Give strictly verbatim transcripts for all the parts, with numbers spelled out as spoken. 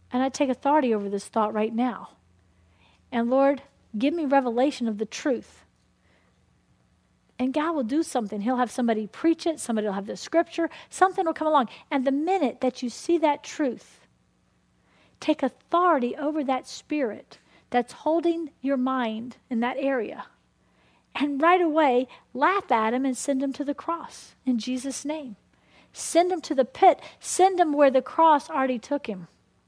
And I take authority over this thought right now. And Lord, give me revelation of the truth. And God will do something. He'll have somebody preach it. Somebody will have the scripture. Something will come along. And the minute that you see that truth, take authority over that spirit that's holding your mind in that area. And right away, laugh at him and send him to the cross in Jesus' name. Send him to the pit. Send him where the cross already took him.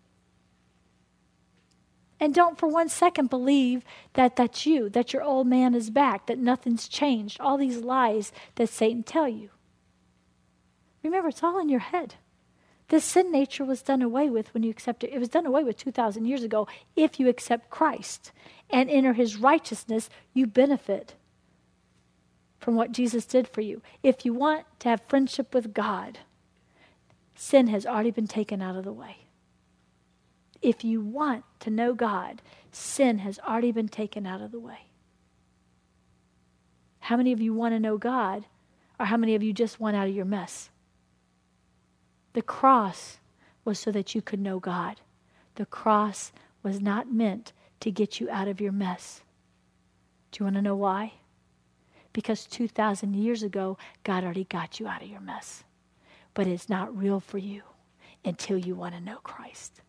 And don't for one second believe that that's you, that your old man is back, that nothing's changed. All these lies that Satan tell you. Remember, it's all in your head. This sin nature was done away with when you accepted it. It was done away with two thousand years ago. If you accept Christ and enter his righteousness, you benefit from what Jesus did for you. If you want to have friendship with God, sin has already been taken out of the way. If you want to know God, sin has already been taken out of the way. How many of you want to know God, or how many of you just want out of your mess? The cross was so that you could know God. The cross was not meant to get you out of your mess. Do you want to know why? Because two thousand years ago, God already got you out of your mess. But it's not real for you until you want to know Christ.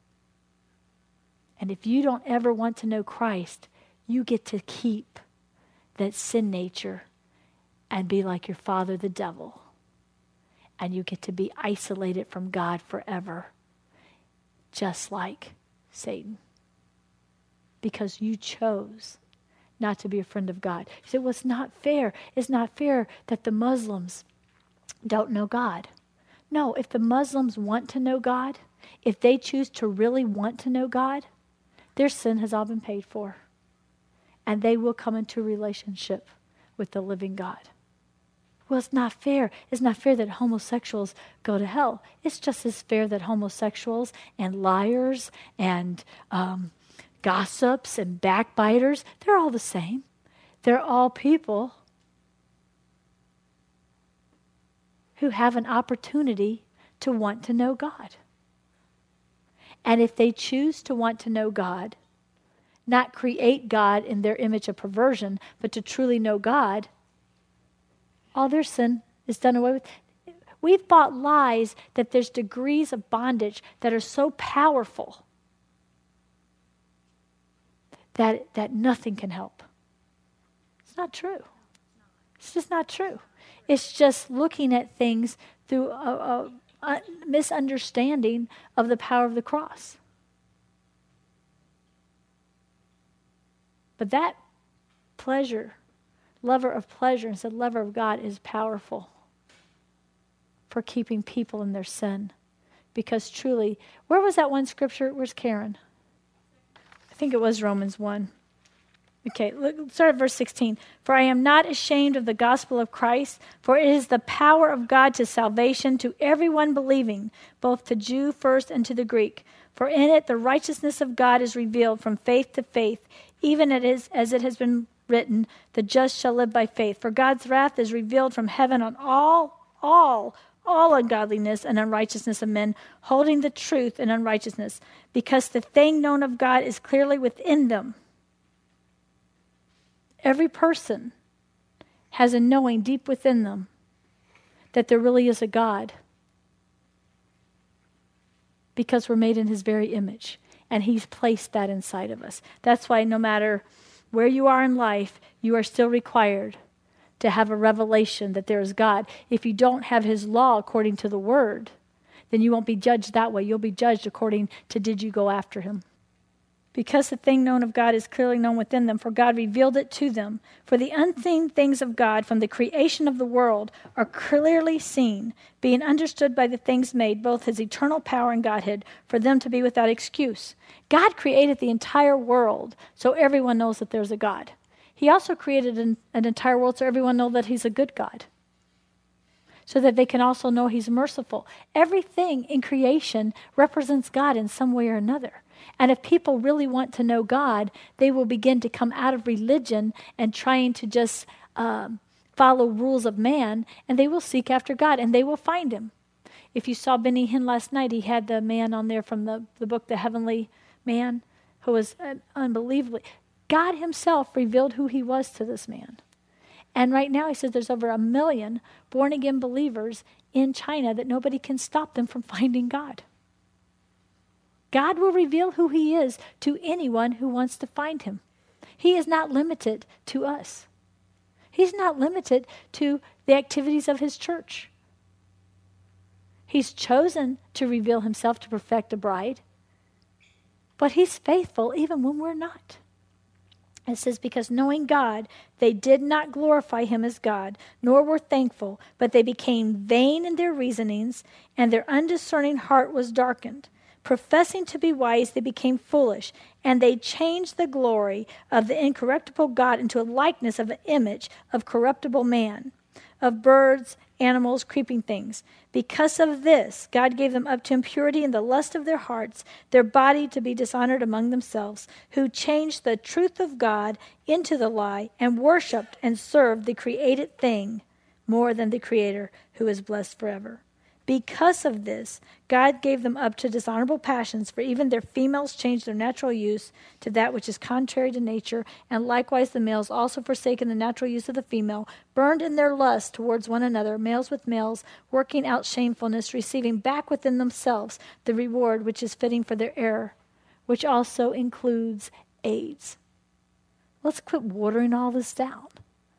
And if you don't ever want to know Christ, you get to keep that sin nature and be like your father, the devil. And you get to be isolated from God forever, just like Satan. Because you chose not to be a friend of God. You say, well, it's not fair. It's not fair that the Muslims don't know God. No, if the Muslims want to know God, if they choose to really want to know God, their sin has all been paid for. And they will come into a relationship with the living God. Well, it's not fair. It's not fair that homosexuals go to hell. It's just as fair that homosexuals and liars and um, gossips and backbiters, they're all the same. They're all people who have an opportunity to want to know God. And if they choose to want to know God, not create God in their image of perversion, but to truly know God, all their sin is done away with. We've bought lies that there's degrees of bondage that are so powerful that, that nothing can help. It's not true. It's just not true. It's just looking at things through a, a A misunderstanding of the power of the cross. But that pleasure, lover of pleasure instead of lover of God, is powerful for keeping people in their sin. Because truly, where was that one scripture? Where's Karen? I think it was Romans one. Okay, look, start at verse sixteen. For I am not ashamed of the gospel of Christ, for it is the power of God to salvation to everyone believing, both to Jew first and to the Greek. For in it the righteousness of God is revealed from faith to faith, even it is, as it has been written, the just shall live by faith. For God's wrath is revealed from heaven on all, all, all ungodliness and unrighteousness of men, holding the truth in unrighteousness, because the thing known of God is clearly within them. Every person has a knowing deep within them that there really is a God, because we're made in his very image, and he's placed that inside of us. That's why no matter where you are in life, you are still required to have a revelation that there is God. If you don't have his law according to the word, then you won't be judged that way. You'll be judged according to did you go after him. Because the thing known of God is clearly known within them, for God revealed it to them. For the unseen things of God from the creation of the world are clearly seen, being understood by the things made, both his eternal power and Godhead, for them to be without excuse. God created the entire world so everyone knows that there's a God. He also created an, an entire world so everyone knows that he's a good God, so that they can also know he's merciful. Everything in creation represents God in some way or another. And if people really want to know God, they will begin to come out of religion and trying to just um, follow rules of man, and they will seek after God, and they will find him. If you saw Benny Hinn last night, he had the man on there from the, the book, The Heavenly Man, who was uh, unbelievably. God himself revealed who he was to this man. And right now he says there's over a million born-again believers in China that nobody can stop them from finding God. God will reveal who he is to anyone who wants to find him. He is not limited to us. He's not limited to the activities of his church. He's chosen to reveal himself to perfect a bride, but he's faithful even when we're not. It says, because knowing God, they did not glorify him as God, nor were thankful, but they became vain in their reasonings, and their undiscerning heart was darkened. Professing to be wise, they became foolish, and they changed the glory of the incorruptible God into a likeness of an image of corruptible man, of birds, animals, creeping things. Because of this, God gave them up to impurity in the lust of their hearts, their body to be dishonored among themselves, who changed the truth of God into the lie, and worshipped and served the created thing more than the Creator, who is blessed forever. Because of this, God gave them up to dishonorable passions, for even their females changed their natural use to that which is contrary to nature, and likewise the males, also forsaking the natural use of the female, burned in their lust towards one another, males with males, working out shamefulness, receiving back within themselves the reward which is fitting for their error, which also includes AIDS. Let's quit watering all this down.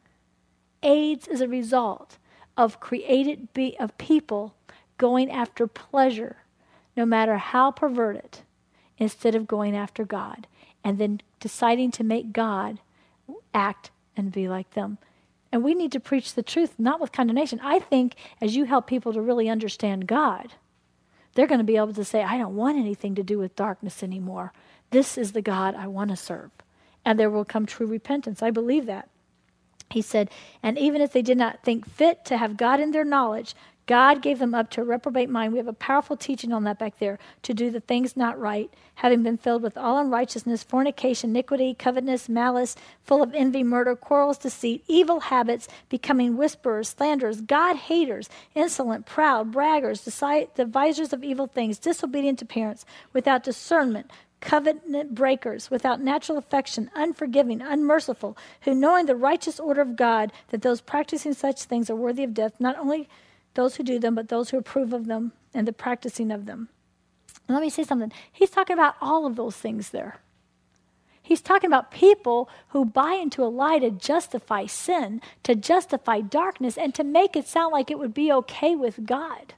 AIDS is a result of created be- of people going after pleasure, no matter how perverted, instead of going after God, and then deciding to make God act and be like them. And we need to preach the truth, not with condemnation. I think as you help people to really understand God, they're going to be able to say, I don't want anything to do with darkness anymore. This is the God I want to serve. And there will come true repentance. I believe that. He said, and even if they did not think fit to have God in their knowledge, God gave them up to a reprobate mind. We have a powerful teaching on that back there, to do the things not right, having been filled with all unrighteousness, fornication, iniquity, covetousness, malice, full of envy, murder, quarrels, deceit, evil habits, becoming whisperers, slanderers, God-haters, insolent, proud, braggers, deci- devisers of evil things, disobedient to parents, without discernment, covenant breakers, without natural affection, unforgiving, unmerciful, who knowing the righteous order of God, that those practicing such things are worthy of death, not only those who do them, but those who approve of them and the practicing of them. And let me say something. He's talking about all of those things there. He's talking about people who buy into a lie to justify sin, to justify darkness, and to make it sound like it would be okay with God.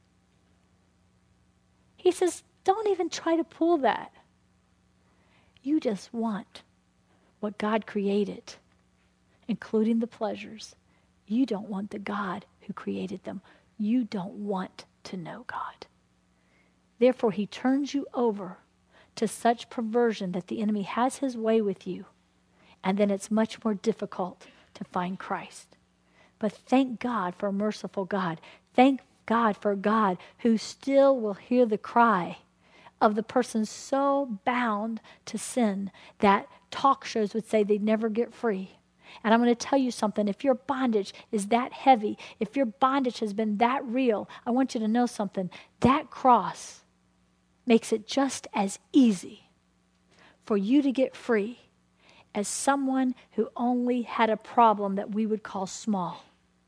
He says, don't even try to pull that. You just want what God created, including the pleasures. You don't want the God who created them. You don't want to know God. Therefore, he turns you over to such perversion that the enemy has his way with you, and then it's much more difficult to find Christ. But thank God for a merciful God. Thank God for God who still will hear the cry of the person so bound to sin that talk shows would say they'd never get free. And I'm going to tell you something. If your bondage is that heavy, if your bondage has been that real, I want you to know something. That cross makes it just as easy for you to get free as someone who only had a problem that we would call small.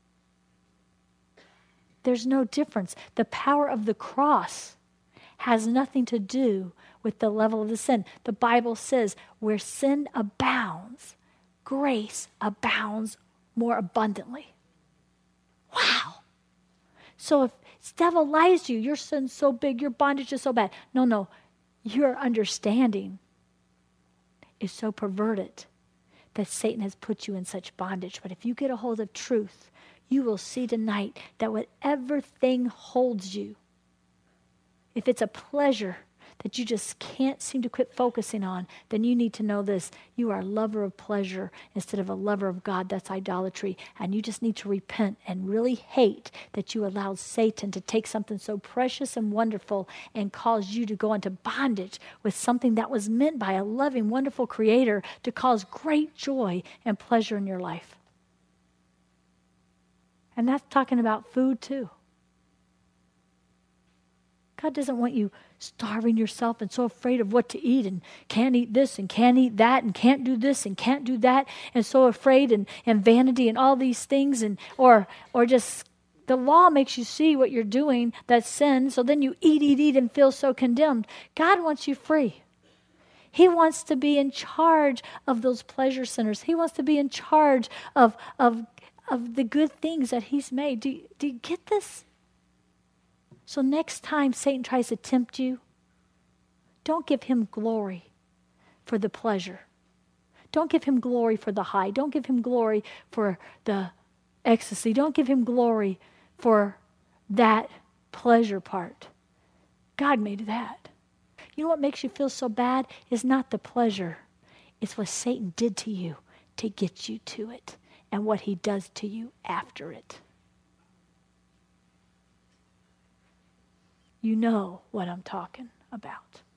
There's no difference. The power of the cross has nothing to do with the level of the sin. The Bible says where sin abounds, grace abounds more abundantly. Wow. So if the devil lies to you, your sin's so big, your bondage is so bad. No, no. Your understanding is so perverted that Satan has put you in such bondage. But if you get a hold of truth, you will see tonight that whatever thing holds you, if it's a pleasure that you just can't seem to quit focusing on, then you need to know this. You are a lover of pleasure instead of a lover of God. That's idolatry. And you just need to repent and really hate that you allowed Satan to take something so precious and wonderful and cause you to go into bondage with something that was meant by a loving, wonderful Creator to cause great joy and pleasure in your life. And that's talking about food too. God doesn't want you starving yourself and so afraid of what to eat and can't eat this and can't eat that and can't do this and can't do that and so afraid and, and vanity and all these things and or or just the law makes you see what you're doing, that's sin, so then you eat, eat, eat and feel so condemned. God wants you free. He wants to be in charge of those pleasure centers. He wants to be in charge of, of, of the good things that he's made. Do, you- do you get this? So next time Satan tries to tempt you, don't give him glory for the pleasure. Don't give him glory for the high. Don't give him glory for the ecstasy. Don't give him glory for that pleasure part. God made that. You know what makes you feel so bad is not the pleasure. It's what Satan did to you to get you to it and what he does to you after it. You know what I'm talking about.